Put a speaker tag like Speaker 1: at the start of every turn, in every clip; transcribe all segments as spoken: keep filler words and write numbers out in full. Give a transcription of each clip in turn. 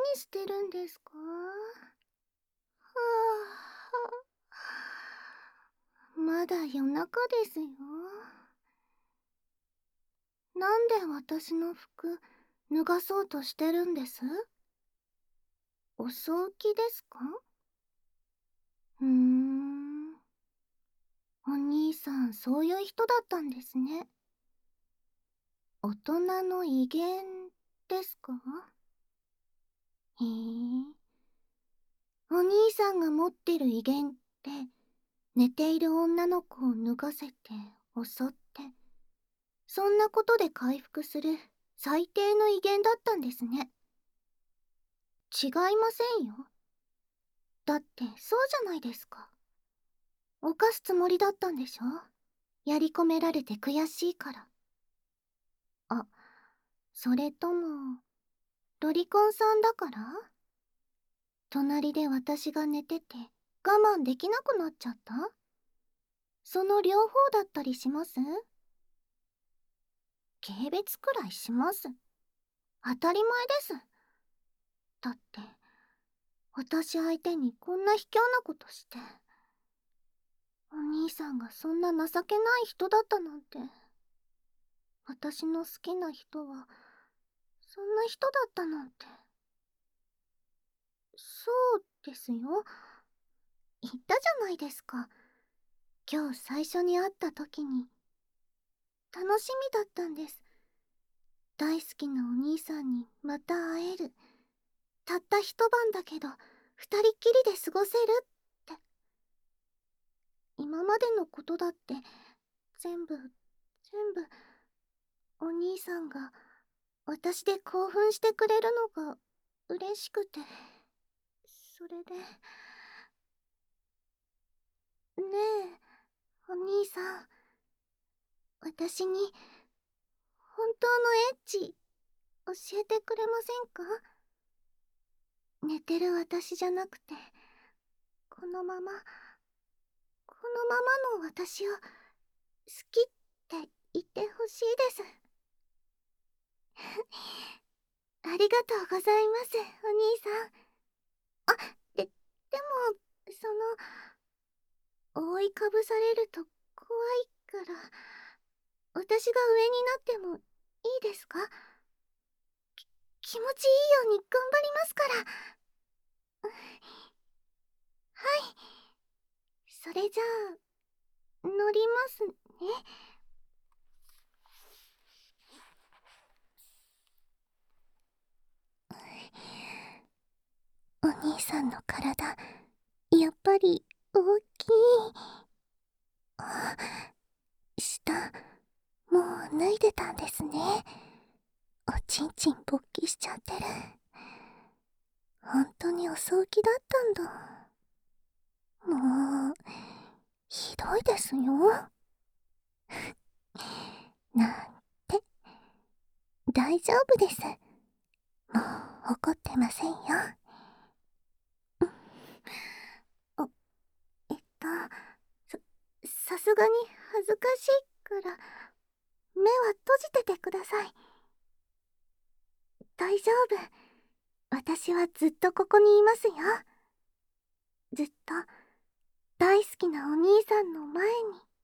Speaker 1: してるんですか？はあ、まだ夜中ですよ。なんで私の服脱がそうとしてるんです？遅起きですか？うーん。お兄さん、そういう人だったんですね。大人の威厳ですか？へえ。お兄さんが持ってる威厳って、寝ている女の子を脱がせて襲って、そんなことで回復する最低の威厳だったんですね。違いませんよ。だってそうじゃないですか。犯すつもりだったんでしょ？やり込められて悔しいから。あ、それとも、ロリコンさんだから？隣で私が寝てて我慢できなくなっちゃった？その両方だったりします？軽蔑くらいします。当たり前です。だって、私相手にこんな卑怯なことして、お兄さんがそんな情けない人だったなんて。私の好きな人は、そんな人だったなんて。そうですよ。言ったじゃないですか。今日最初に会った時に。楽しみだったんです。大好きなお兄さんにまた会える。たった一晩だけど、二人っきりで過ごせるって。今までのことだって、全部、全部、お兄さんが私で興奮してくれるのが嬉しくて。それで。ねえ、お兄さん。私に、本当のエッチ、教えてくれませんか？寝てる私じゃなくて、このまま、このままの私を、好きって言ってほしいです。ありがとうございます、お兄さん。あ、で、でも、その、覆いかぶされると怖いから、私が上になってもいいですか？き、気持ちいいように頑張りますから。はい。それじゃあ、乗りますね。お兄さんの体、やっぱり大きい。あ、下、もう脱いでたんですね。おちんちん勃起しちゃってる。本当にお葬儀だったんだ。もう、ひどいですよ。なんて。大丈夫です。もう怒ってませんよ。あ、えっと、さ、さすがに恥ずかしいから、目は閉じててください。大丈夫。私はずっとここにいますよ。ずっと、大好きなお兄さんの前に。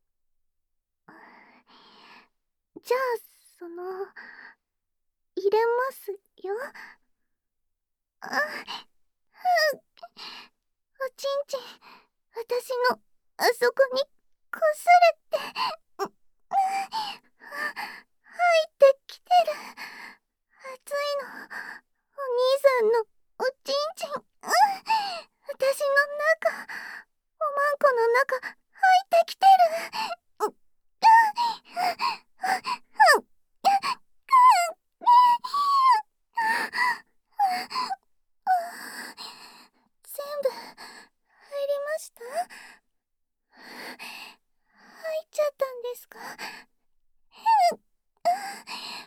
Speaker 1: じゃあ、その、入れますよ。あ、うん。おちんちん、私の、あそこに、こすれて、う、うん、入ってきてる。熱いの。お兄さんの、おちんちん、うん、私の中、おまんこの中、入ってきてる。う、うん、うん、うん、全部、入りました？入っちゃったんですか？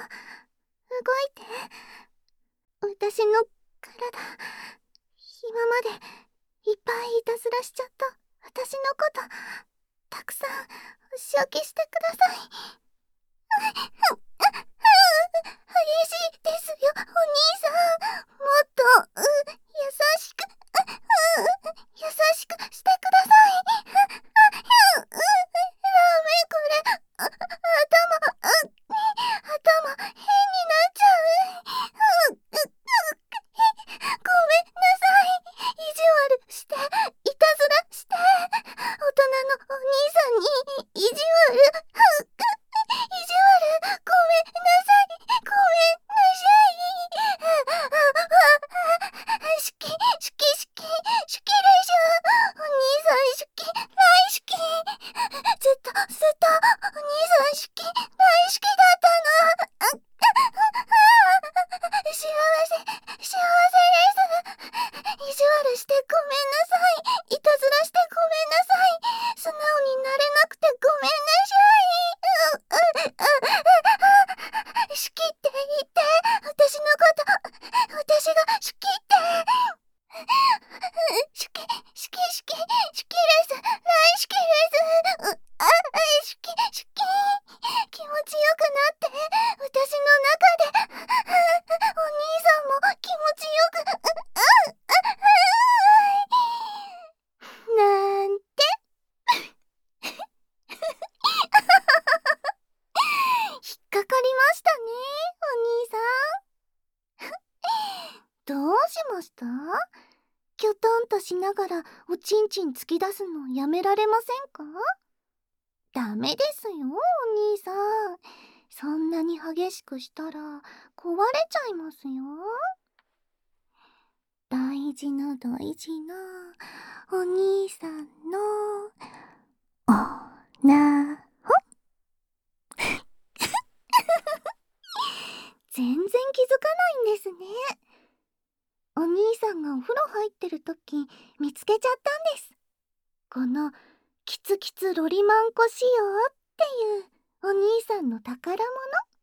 Speaker 1: 動いて。私の体、今までいっぱいいたずらしちゃった私のことたくさん仕置きしてください。激しいですよお兄さん。もっとう優しくう優しくしてください。ダメこれあ頭あ頭変になっちゃう。ううごめんなさい。意地悪していたずらして大人のお兄さんに意地悪意地悪ごめんなさいごめんなさい。好き好き好き好きでしょお兄さん。好き大好き。ずっとずっとお兄さん好き大好きだったの。幸せ幸せです。意地悪してごめんなさい。いたずらしてごめんなさい。素直になれなくてごめんなさい。好きって言って私のこと私が好きって好き好き好き好きです大好きです。うあ好き好き気持ちよくなって私の中でお兄さんも気持ちよくなんて引っかかりましたねお兄さん。どうしました？キョトンとしながらおちんちん突き出すのやめられませんか？ダメですよお兄さん。そんなに激しくしたら壊れちゃいますよ。大事な大事なお兄さんのおなほ全然気づかないんですね。お兄さんがお風呂入ってる時見つけちゃったんです。このキツキツロリマンコ仕様っていうお兄さんの宝物。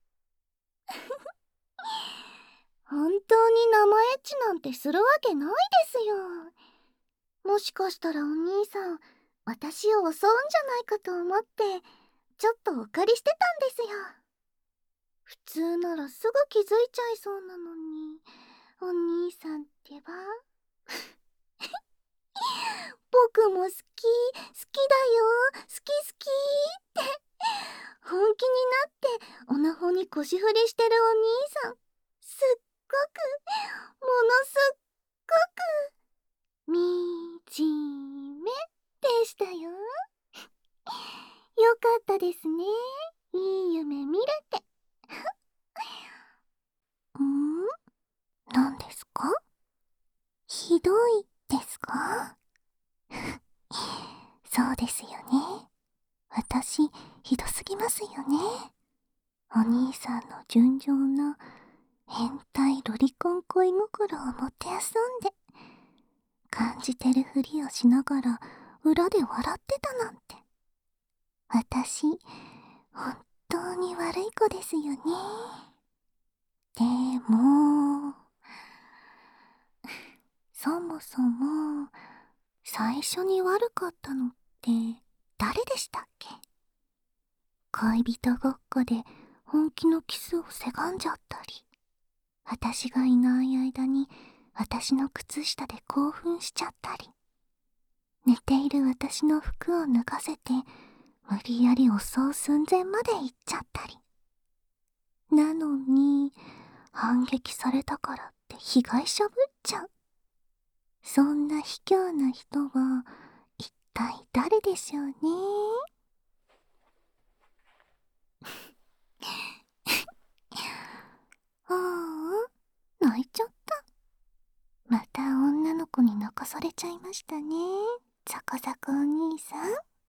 Speaker 1: 本当に生エッチなんてするわけないですよ。もしかしたらお兄さん私を襲うんじゃないかと思ってちょっとお借りしてたんですよ。普通ならすぐ気づいちゃいそうなのにお兄さんってば僕も好き好きだよ好き好きって本気になってオナホに腰振りしてるお兄さん、すっごくものすっごくみじめでしたよ。よかったですね。いい夢見れて。ん？何ですか？ひどいですか？そうですよね。私ひどすぎますよね。お兄さんの純情な変態ロリコン恋心をもてあそんで感じてるふりをしながら裏で笑ってたなんて。私本当に悪い子ですよね。でもそもそも最初に悪かったのって誰でしたっけ？恋人ごっこで本気のキスをせがんじゃったり、私がいない間に私の靴下で興奮しちゃったり、寝ている私の服を脱がせて無理やり襲う寸前まで行っちゃったり。なのに反撃されたからって被害者ぶっちゃう。そんな卑怯な人は一体誰でしょうね。ああ、泣いちゃった。また女の子に泣かされちゃいましたね。ザコザコお兄さん。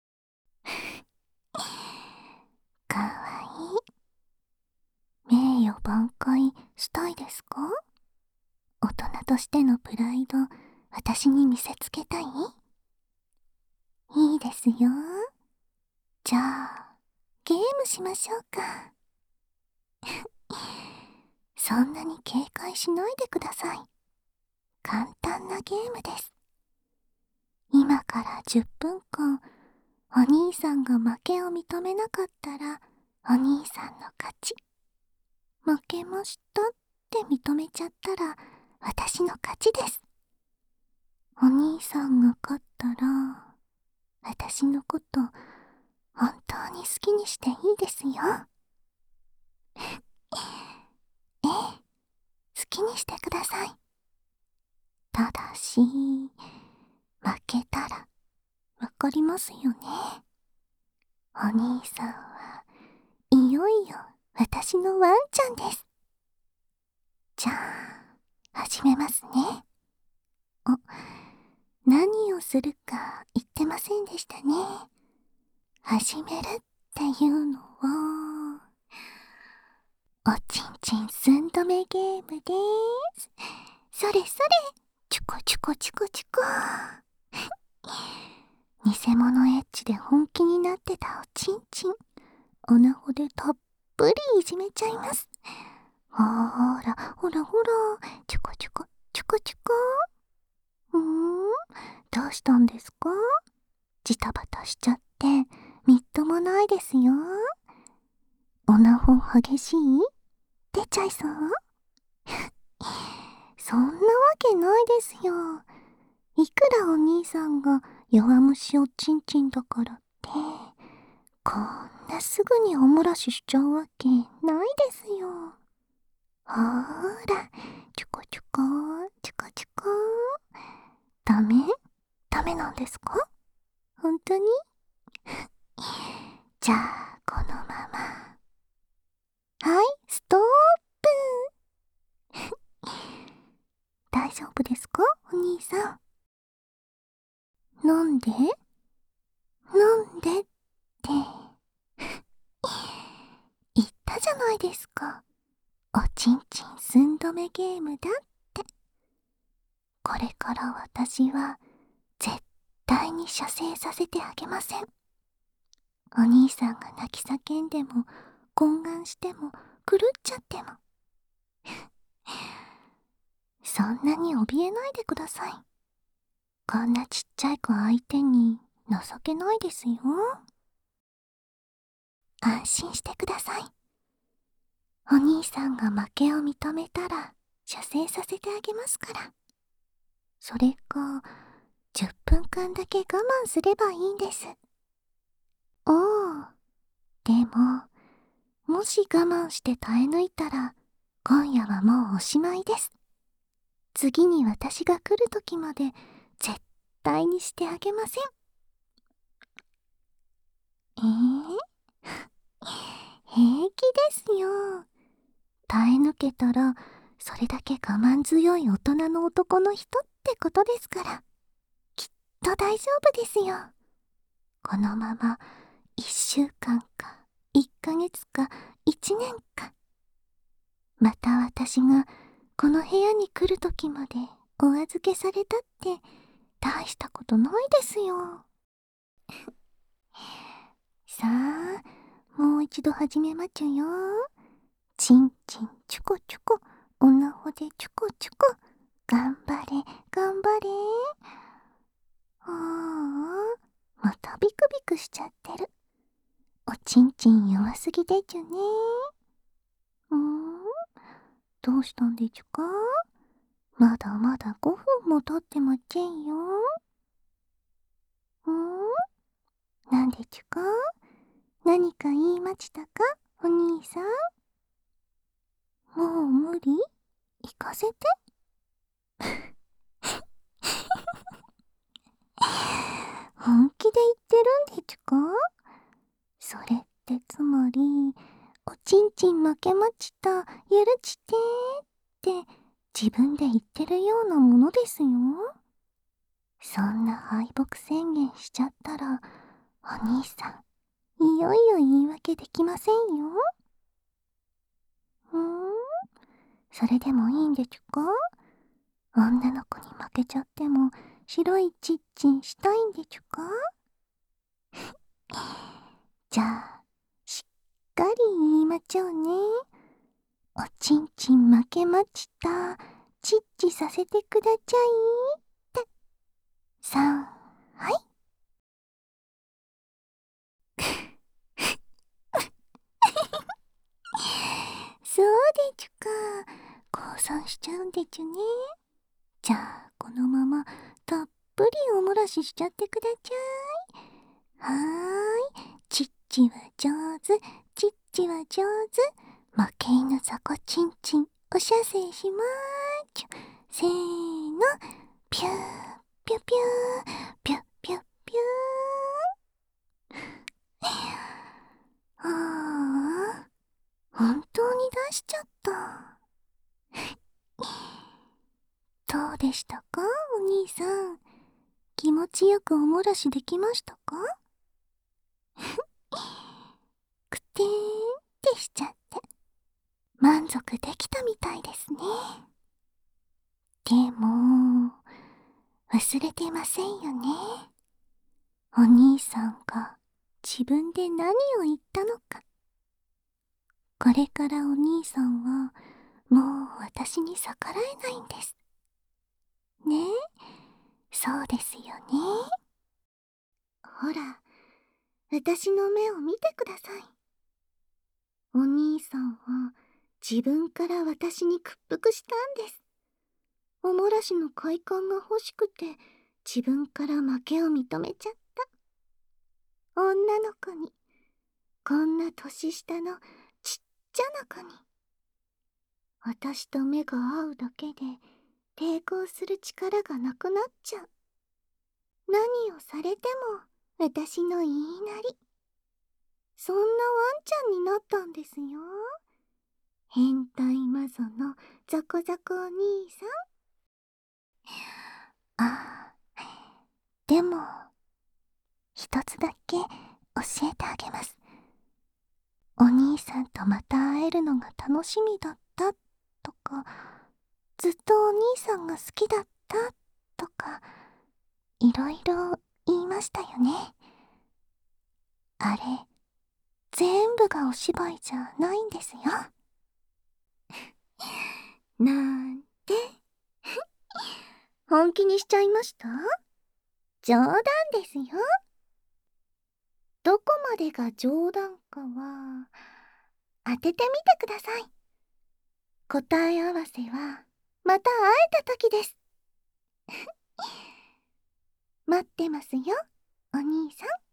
Speaker 1: かわいい。名誉挽回したいですか？大人としてのプライド私に見せつけたい？いいですよ。じゃあゲームしましょうか。 そんなに警戒しないでください。簡単なゲームです。今からじゅっぷんかん、お兄さんが負けを認めなかったら、お兄さんの勝ち。負けましたって認めちゃったら、私の勝ちです。お兄さんが勝ったら、私のこと本当に好きにしていいですよ。ええ、好きにしてください。ただし、負けたら、わかりますよね。お兄さんはいよいよ私のワンちゃんです。じゃあ、始めますね。あ、何をするか言ってませんでしたね。始めるっていうのは、おちんちん寸止めゲームでーす。それそれ、チュコチュコチュコチュコ。偽物エッチで本気になってたおちんちん、おなほでたっぷりいじめちゃいます。ほーら、ほらほら、チュコチュコ、チュコチュコ。うーん、どうしたんですか？ジタバタしちゃって、みっともないですよ。おなほ激しい？出ちゃいそう？そんなわけないですよ。いくらお兄さんが弱虫おちんちんだからって、こんなすぐにおもらししちゃうわけないですよ。ほーら、チュコチュコ、チュコチュコ。ダメ？ダメなんですか？本当に？じゃあ、このまま。はい、ストップ。大丈夫ですか？お兄さん。なんで？なんでって、言ったじゃないですか。おちんちん寸止めゲームだって。これから私は絶対に射精させてあげません。お兄さんが泣き叫んでも懇願しても狂っちゃってもそんなに怯えないでください。こんなちっちゃい子相手に情けないですよ。安心してください。お兄さんが負けを認めたら射精させてあげますから。それかじゅっぷんかんだけ我慢すればいいんです。おお、でももし我慢して耐え抜いたら今夜はもうおしまいです。次に私が来る時まで絶対にしてあげません。えー、平気ですよ。耐え抜けたらそれだけ我慢強い大人の男の人ってことですから、きっと大丈夫ですよ。このままいっしゅうかんかいっかげつかいちねんか、また私がこの部屋に来る時までお預けされたって大したことないですよ。さあ、もう一度始めまちゅよ。ちんちんチュコチュコ、おなほでチュコチュコ。頑張れ、頑張れ。ああ、またビクビクしちゃってる。おちんちん弱すぎでちゅね。うーん、どうしたんでちゅか？まだまだごふんも経ってまちぇんよ。うーん、なんでちゅか？何か言いましたか？お兄さん。もう無理？行かせて。本気で言ってるんでちゅか？それってつまり、おちんちん負けまちた、許してーって自分で言ってるようなものですよ。そんな敗北宣言しちゃったら、お兄さん、いよいよ言い訳できませんよ。うーん、それでもいいんでちゅか？女の子に負けちゃっても白いチッチンしたいんでちゅか？じゃあ、しっかり言いまちょうね。 おちんちん負けました。チッチさせてくだちゃいって。さん、はい。そうでちゅか。降参しちゃうんでちゅね。じゃあ、このままたっぷりおもらししちゃってくだちゃい。はーい。チッチは上手。チッチは上手。負け犬雑魚ちんちん。お射精しまーちゅ。せーの。ピュー、ピュピュー、ピュピュピュー。ああ、本当に出しちゃった。どうでしたか、お兄さん。気持ちよくおもらしできましたか？くてーんってしちゃって満足できたみたいですね。でも忘れてませんよね。お兄さんが自分で何を言ったのか。これからお兄さんはもう私に逆らえないんです。ねえ、そうですよね。ほら、私の目を見てください。お兄さんは自分から私に屈服したんです。おもらしの快感が欲しくて自分から負けを認めちゃった。女の子に、こんな年下のちっちゃな子に、私と目が合うだけで抵抗する力がなくなっちゃう。何をされても私の言いなり。そんなワンちゃんになったんですよ。変態マゾのザコザコお兄さん。ああ、でも一つだけ教えてあげます。お兄さんとまた会えるのが楽しみだったとか、ずっとお兄さんが好きだったとか、いろいろ言いましたよね。あれ、全部がお芝居じゃないんですよ。なんて本気にしちゃいました？冗談ですよ。どこまでが冗談かは当ててみてください。答え合わせはまた会えた時です。待ってますよ、お兄さん。